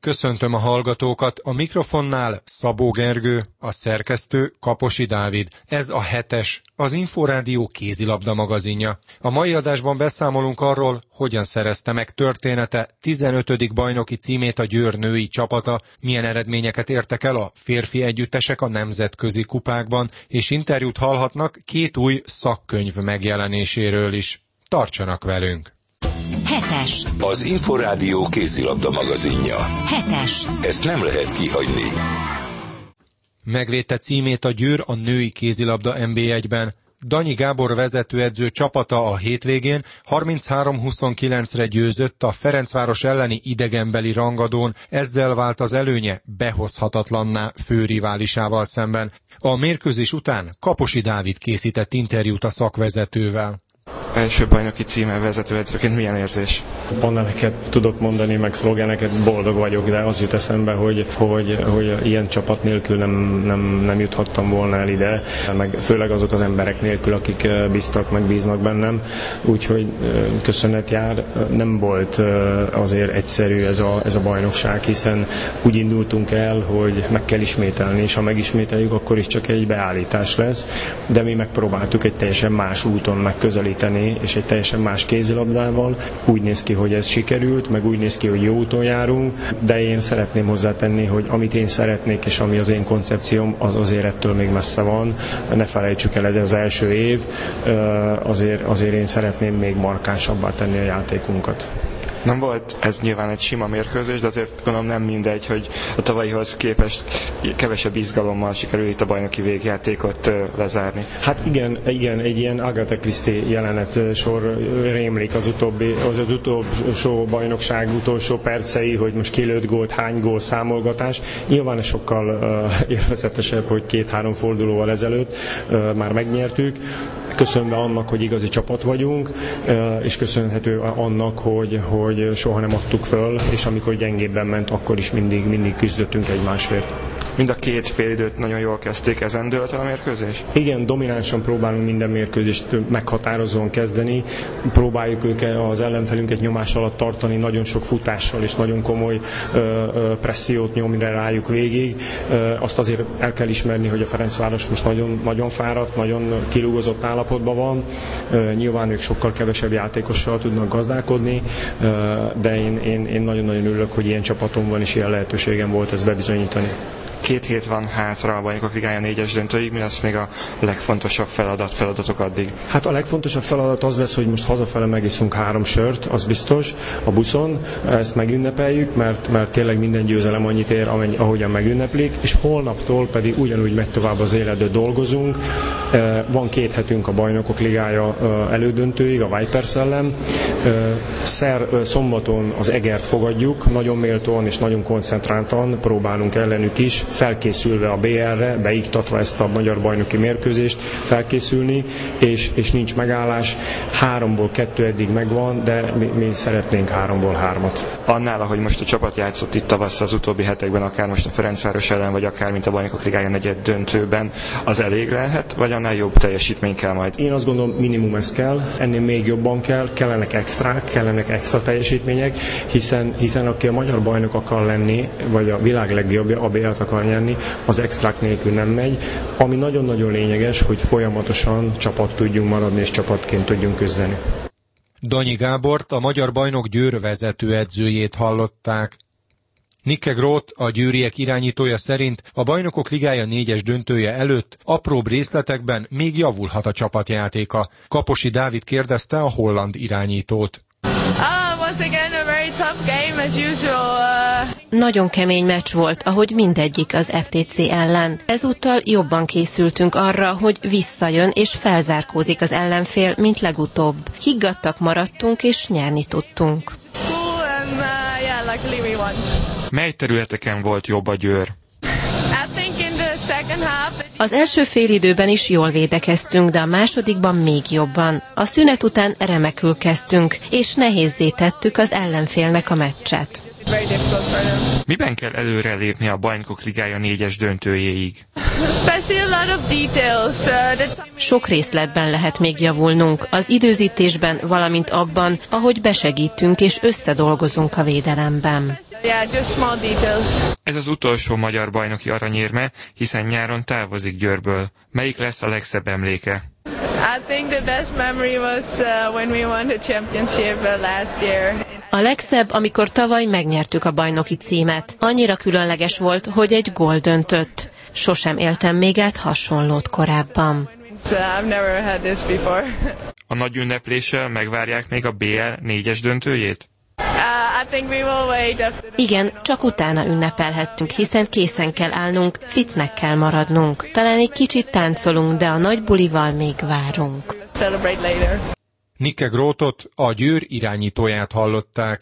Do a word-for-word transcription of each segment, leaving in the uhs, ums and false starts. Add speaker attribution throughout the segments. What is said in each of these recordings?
Speaker 1: köszöntöm a hallgatókat, a mikrofonnál Szabó Gergő, a szerkesztő Kaposi Dávid. Ez a hetes, az Inforádió kézilabda magazinja. A mai adásban beszámolunk arról, hogyan szerezte meg története tizenötödik bajnoki címét a Győr női csapata, milyen eredményeket értek el a férfi együttesek a nemzetközi kupákban, és interjút hallhatnak két új szakkönyv megjelenéséről is. Tartsanak velünk!
Speaker 2: Hetes.
Speaker 3: Az Inforádió kézilabda magazinja.
Speaker 2: Hetes.
Speaker 3: Ezt nem lehet kihagyni.
Speaker 1: Megvédte címét a Győr a női kézilabda en bé egyben. Danyi Gábor vezetőedző csapata a hétvégén harminchárom huszonkilencre győzött a Ferencváros elleni idegenbeli rangadón, ezzel vált az előnye behozhatatlanná főriválisával szemben. A mérkőzés után Kaposi Dávid készített interjút a szakvezetővel.
Speaker 4: Első bajnoki címmel vezetőedzőként milyen érzés?
Speaker 5: Paneleket tudok mondani, meg szlogeneket, boldog vagyok, de az jut eszembe, hogy, hogy, hogy ilyen csapat nélkül nem, nem, nem juthattam volna el ide, meg főleg azok az emberek nélkül, akik bíztak, meg bíznak bennem, úgyhogy köszönet jár. Nem volt azért egyszerű ez a, ez a bajnokság, hiszen úgy indultunk el, hogy meg kell ismételni, és ha megismételjük, akkor is csak egy beállítás lesz, de mi megpróbáltuk egy teljesen más úton megközelíteni, és egy teljesen más kézilabdával. Úgy néz ki, hogy ez sikerült, meg úgy néz ki, hogy jó úton járunk, de én szeretném hozzátenni, hogy amit én szeretnék, és ami az én koncepcióm, az azért ettől még messze van. Ne felejtsük el, ez az első év, azért, azért én szeretném még markánsabbá tenni a játékunkat.
Speaker 4: Nem volt ez nyilván egy sima mérkőzés, de azért gondolom nem mindegy, hogy a tavalyihoz képest kevesebb izgalommal sikerült itt a bajnoki végjátékot lezárni.
Speaker 5: Hát igen, igen, egy ilyen Agatha Christie jelenet sor rémlik az utóbbi, az utolsó bajnokság utolsó percei, hogy most kilőtt gólt, hány gól, számolgatás. Nyilván sokkal uh, élvezetesebb, hogy két-három fordulóval ezelőtt uh, már megnyertük. Köszönve annak, hogy igazi csapat vagyunk, uh, és köszönhető annak, hogy, hogy soha nem adtuk föl, és amikor gyengébben ment, akkor is mindig, mindig küzdöttünk egymásért.
Speaker 4: Mind a két félidőt nagyon jól kezdték, ezen dőlt el a mérkőzés?
Speaker 5: Igen, dominánsan próbálunk minden mérkőzést meghatározóan kezdeni, próbáljuk őket, az ellenfelünket nyomás alatt tartani, nagyon sok futással és nagyon komoly ö, ö, pressziót nyomni rájuk végig. Ö, azt azért el kell ismerni, hogy a Ferencváros most nagyon, nagyon fáradt, nagyon kirúgozott állapotban van. Ö, nyilván ők sokkal kevesebb játékossal tudnak gazdálkodni, ö, de én, én, én nagyon-nagyon örülök, hogy ilyen csapatom van és ilyen lehetőségem volt ezt bebizonyítani.
Speaker 4: Két hét van hátra a Bajnokok Ligája négyes döntőig, mi lesz még a legfontosabb feladat, feladatok addig?
Speaker 5: Hát a legfontosabb feladat az lesz, hogy most hazafele megiszunk három sört, az biztos, a buszon, ezt megünnepeljük, mert, mert tényleg minden győzelem annyit ér, amennyi, ahogyan megünneplik, és holnaptól pedig ugyanúgy megy tovább az életbe, dolgozunk. Van két hetünk a Bajnokok Ligája elődöntőig, a Vipers ellen. Szer, szombaton az Egert fogadjuk, nagyon méltóan és nagyon koncentráltan próbálunk ellenük is, felkészülve a bé er-re, beiktatva ezt a magyar bajnoki mérkőzést, felkészülni, és, és nincs megállás. Háromból kettő eddig megvan, de mi, mi szeretnénk háromból hármat.
Speaker 4: Annál, ahogy most a csapat játszott itt tavasszal az utóbbi hetekben, akár most a Ferencváros ellen, vagy akár mint a Bajnokok Ligája negyed döntőben, az elég lehet, vagy annál jobb teljesítmény kell majd?
Speaker 5: Én azt gondolom, minimum ez kell, ennél még jobban kell, kellenek extrák, kellenek extra teljesítmények, hiszen, hiszen aki a magyar bajnok akar lenni, vagy a világ legjobbja, a bé er-t akar nyerni, az extrák nélkül nem megy. Ami nagyon-nagyon lényeges, hogy folyamatosan csapat tudjunk maradni, és csapatként tudjunk küzdeni.
Speaker 1: Danyi Gábort, a magyar bajnok Győr vezetőedzőjét hallották. Nikke Groth, a győriek irányítója szerint a Bajnokok Ligája négyes döntője előtt apróbb részletekben még javulhat a csapatjátéka. Kaposi Dávid kérdezte a holland irányítót.
Speaker 6: Nagyon kemény meccs volt, ahogy mindegyik az ef té cé ellen. Ezúttal jobban készültünk arra, hogy visszajön és felzárkózik az ellenfél, mint legutóbb. Higgadtak maradtunk és nyerni tudtunk.
Speaker 4: Mely területeken volt jobb a Győr?
Speaker 6: Az első félidőben is jól védekeztünk, de a másodikban még jobban. A szünet után remekül kezdtünk, és nehézzé tettük az ellenfélnek a meccset.
Speaker 4: Miben kell előrelépni a Bajnokok Ligája négyes döntőjéig?
Speaker 6: Sok részletben lehet még javulnunk, az időzítésben, valamint abban, ahogy besegítünk és összedolgozunk a védelemben.
Speaker 7: Yeah, just small details.
Speaker 4: Ez az utolsó magyar bajnoki aranyérme, hiszen nyáron távozik Győrből. Melyik lesz a legszebb emléke?
Speaker 7: I think the best memory was uh, when we won the championship uh, last year.
Speaker 6: A legszebb, amikor tavaly megnyertük a bajnoki címet. Annyira különleges volt, hogy egy gól döntött. Sosem éltem még át hasonlót korábban.
Speaker 7: So I've never had this before.
Speaker 4: A nagy ünnepléssel megvárják még a bé el négyes döntőjét?
Speaker 7: Uh, I think we will wait after the...
Speaker 6: Igen, csak utána ünnepelhettünk, hiszen készen kell állnunk, fitnek kell maradnunk. Talán egy kicsit táncolunk, de a nagy bulival még várunk.
Speaker 7: Celebrate later.
Speaker 1: Nikke Grótot, a Győr irányítóját hallották.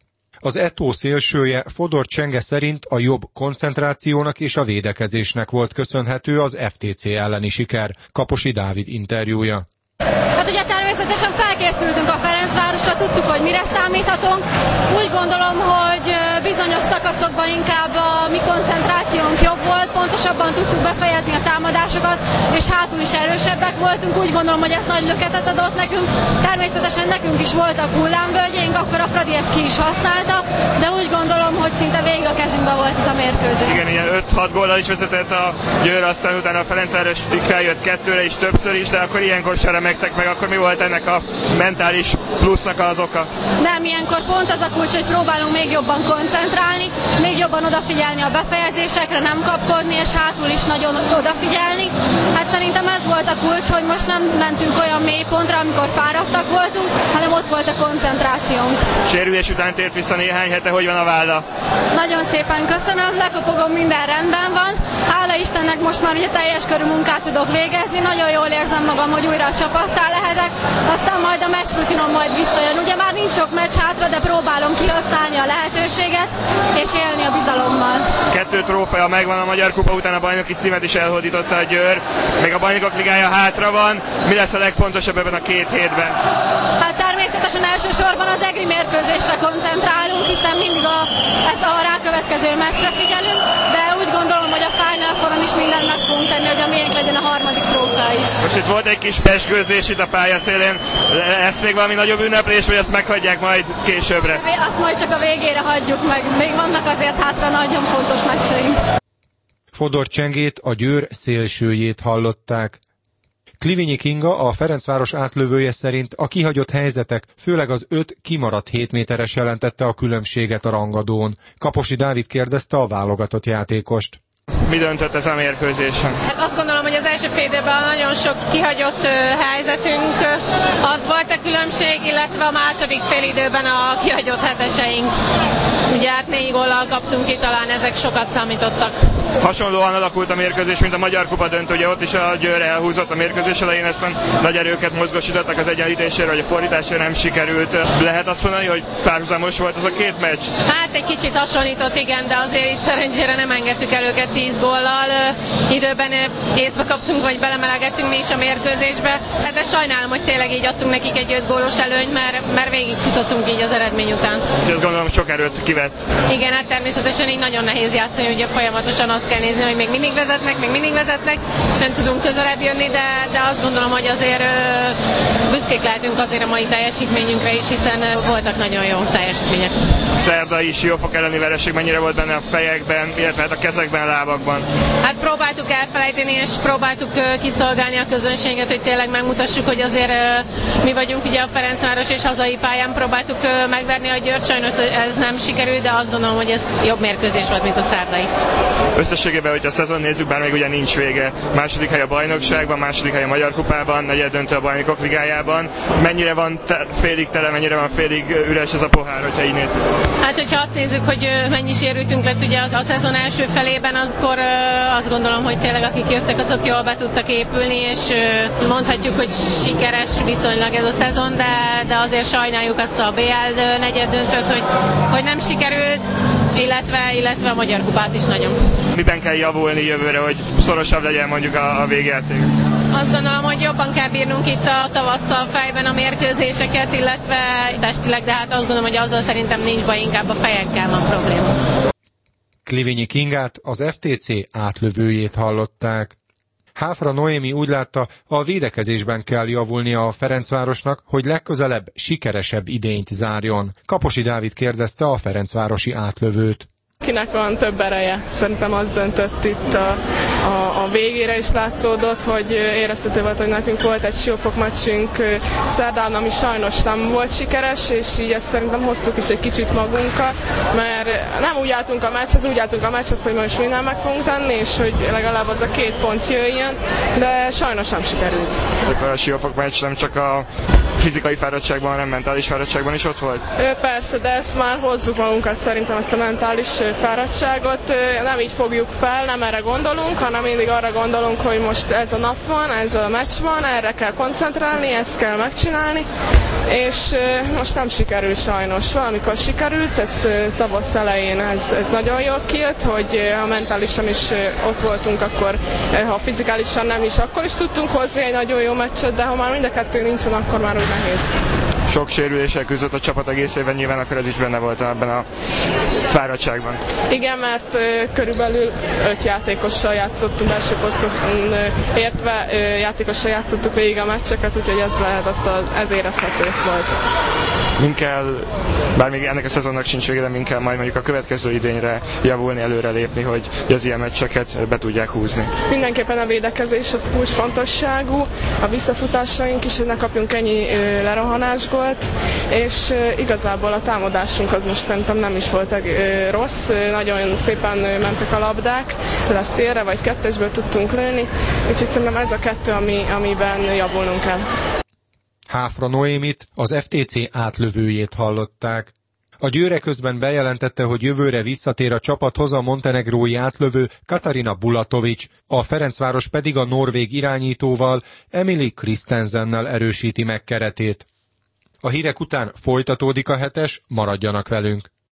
Speaker 1: Az é té o szélsője Fodor Csenge szerint a jobb koncentrációnak és a védekezésnek volt köszönhető az ef té cé elleni siker. Kaposi Dávid interjúja.
Speaker 8: Hát ugye természetesen felkészültünk a Ferencvárosra, tudtuk, hogy mire számíthatunk. Úgy gondolom, hogy bizonyos szakaszokban inkább a mi koncentrációnk jobb volt, pontosabban tudtuk befejezni a támadásokat, és hátul is erősebbek voltunk. Úgy gondolom, hogy ez nagy löketet adott nekünk. Természetesen nekünk is voltak hullámvölgyeink, akkor a Fradi ezt ki is használta, de úgy gondolom, hogy szinte végig a kezünkben volt ez a mérkőzés.
Speaker 9: Igen, ilyen öt-hat góllal is vezetett a Győr, aztán utána a Ferencváros feljött kettőre is többször is, de akkor ilyenkor sem remektek meg, akkor mi volt ennek a mentális plusznak az oka?
Speaker 8: Nem, ilyenkor pont az a kulcs, hogy próbálunk még jobban koncentrálni, még jobban odafigyelni a befejezésekre, nem kapkodni, és hátul is nagyon odafigyelni. Hát szerintem ez volt a kulcs, hogy most nem mentünk olyan mély pontra, amikor fáradtak voltunk, hanem ott volt a koncentrációnk.
Speaker 9: Sérülés után tért vissza néhány hete, hogy van a válla?
Speaker 8: Nagyon szépen köszönöm, lekopogom, minden rendben van. Hála Istennek most már ugye teljes körű munkát tudok végezni, nagyon jól érzem magam, hogy újra a csapattá lehetek, aztán majd a meccsrutinom majd visszajön. Ugye már nincs sok meccs hátra, de próbálom kihasználni a lehetőséget, és élni a bizalommal.
Speaker 9: Kettő trófea megvan, a Magyar Kupa után a bajnoki címet is elhódította a Győr, még a Bajnokok Ligája hátra van. Mi lesz a legfontosabb ebben a két hétben?
Speaker 8: Hát természetesen elsősorban az egri mérkőzésre koncentrálunk, hiszen mindig a, ez a rákövetkező meccsre figyelünk, de úgy gondolom, hogy a Final Fouron is mindent meg fogunk tenni, hogy a miénk legyen a harmadik trófea is.
Speaker 9: Most itt volt egy kis pezsgőzés itt a pályaszélén, lesz még valami nagyobb ünneplés, vagy ezt meghagyják majd későbbre?
Speaker 8: Azt majd csak a végére hagyjuk meg, még vannak azért hátra nagyon fontos meccseink.
Speaker 1: Fodor Csengét, a Győr szélsőjét hallották. Klivinyi Kinga, a Ferencváros átlövője szerint a kihagyott helyzetek, főleg az öt kimaradt hét méteres jelentette a különbséget a rangadón. Kaposi Dávid kérdezte a válogatott játékost.
Speaker 9: Mi döntött ez a mérkőzésen?
Speaker 10: Hát azt gondolom, hogy az első fél időben nagyon sok kihagyott helyzetünk, az volt a különbség, illetve a második fél időben a kihagyott heteseink. Ugye hát négy góllal kaptunk ki, talán ezek sokat számítottak.
Speaker 9: Hasonlóan alakult a mérkőzés, mint a Magyar Kupa döntő, ugye ott is a Győr elhúzott a mérkőzés elején, aztán nagy erőket mozgósítottak az egyenlítésére, vagy a fordításra nem sikerült. Lehet azt mondani, hogy párhuzamos volt az a két meccs?
Speaker 10: Hát egy kicsit hasonlított, igen, de azért itt szerencsére nem engedtük el őket tíz góllal. Időben észbe kaptunk, vagy belemelegettünk mi is a mérkőzésbe, de sajnálom, hogy tényleg így adtunk nekik egy öt gólos előnyt, mert, mert végigfutottunk így az eredmény után.
Speaker 9: És ezt gondolom sok erőt kivett.
Speaker 10: Igen, hát természetesen így nagyon nehéz játszani, ugye folyamatosan azt kell nézni, hogy még mindig vezetnek, még mindig vezetnek, és nem tudunk közelebb jönni, de, de azt gondolom, hogy azért ö, büszkék lehetünk azért a mai teljesítményünkre is, hiszen ö, voltak nagyon jó teljesítmények.
Speaker 9: Szerdai Siófok elleni vereség mennyire volt benne a fejekben, illetve a kezekben, lábakban?
Speaker 10: Hát próbáltuk elfelejteni, és próbáltuk ö, kiszolgálni a közönséget, hogy tényleg megmutassuk, hogy azért ö, mi vagyunk ugye a Ferencváros és hazai pályán, próbáltuk ö, megverni a Győrt, sajnos ez nem sikerült, de azt gondolom, hogy ez jobb mérkőzés volt, mint a szerdai.
Speaker 9: Összességében, hogyha a szezon nézzük, bár még ugye nincs vége. Második hely a bajnokságban, második hely a Magyar Kupában, negyed döntő a Bajnokok Ligájában. Mennyire van te- félig tele, mennyire van félig üres ez a pohár, hogyha így nézzük?
Speaker 10: Hát, hogyha azt nézzük, hogy mennyi sérültünk lett ugye az a szezon első felében, akkor azt gondolom, hogy tényleg akik jöttek, azok jól be tudtak épülni, és mondhatjuk, hogy sikeres viszonylag ez a szezon, de, de azért sajnáljuk azt a bé el negyed döntőt, hogy, hogy nem sikerült, illetve, illetve a Magyar Kupát is nagyon.
Speaker 9: Miben kell javulni jövőre, hogy szorosabb legyen mondjuk a, a végjáték?
Speaker 10: Azt gondolom, hogy jobban kell bírnunk itt a tavasszal fejben a mérkőzéseket, illetve testileg, de hát azt gondolom, hogy azzal szerintem nincs baj, inkább a fejekkel van probléma.
Speaker 1: Klivinyi Kingát, az ef té cé átlövőjét hallották. Háfra Noémi úgy látta, a védekezésben kell javulnia a Ferencvárosnak, hogy legközelebb sikeresebb idényt zárjon. Kaposi Dávid kérdezte a ferencvárosi átlövőt.
Speaker 11: Kinek van több ereje? Szerintem az döntött itt a, a, a végére is látszódott, hogy érezhető volt, hogy nekünk volt egy Siófok meccsünk szerdán, ami sajnos nem volt sikeres, és így ezt szerintem hoztuk is egy kicsit magunkat, mert nem úgy álltunk a meccshez, úgy álltunk a meccshez, hogy most mindent meg fogunk tenni, és hogy legalább az a két pont jöjjön, de sajnos nem sikerült.
Speaker 9: A Siófok meccs nem csak a fizikai fáradtságban, hanem mentális fáradtságban is ott volt?
Speaker 11: Persze, de ezt már hozzuk magunkat, szerintem ezt a mentális fáradtságot nem így fogjuk fel, nem erre gondolunk, hanem mindig arra gondolunk, hogy most ez a nap van, ez a meccs van, erre kell koncentrálni, ezt kell megcsinálni, és most nem sikerül sajnos. Valamikor sikerült, ez tavasz elején ez, ez nagyon jól kijött, hogy ha mentálisan is ott voltunk, akkor ha fizikálisan nem is, akkor is tudtunk hozni egy nagyon jó meccset, de ha már mind a kettő nincsen, akkor már úgy nehéz.
Speaker 9: Sok sérüléssel küzdött a csapat egész évben, nyilván akkor ez is benne volt ebben a fáradtságban.
Speaker 11: Igen, mert uh, körülbelül öt játékossal játszottunk, belső poszton uh, értve uh, játékossal játszottuk végig a meccseket, úgyhogy ez lehetett, a, ez érezhető volt.
Speaker 9: Min kell, bár még ennek a szezonnak sincs vége, de min kell majd mondjuk a következő idényre javulni, előre lépni, hogy az ilyen meccseket be tudják húzni.
Speaker 11: Mindenképpen a védekezés az kulcsfontosságú, a visszafutásaink is, hogy ne kapjunk ennyi uh, lerohanásgólt, és uh, igazából a támadásunk az most szerintem nem is volt uh, rossz, uh, nagyon szépen uh, mentek a labdák, le szélre vagy kettesből tudtunk lőni, úgyhogy szerintem ez a kettő, ami, amiben javulnunk kell.
Speaker 1: Háfra Noémit, az ef té cé átlövőjét hallották. A Győre közben bejelentette, hogy jövőre visszatér a csapathoz a montenegrói átlövő Katarina Bulatovics, a Ferencváros pedig a norvég irányítóval, Emily Christensennel erősíti meg keretét. A hírek után folytatódik a hetes, maradjanak velünk!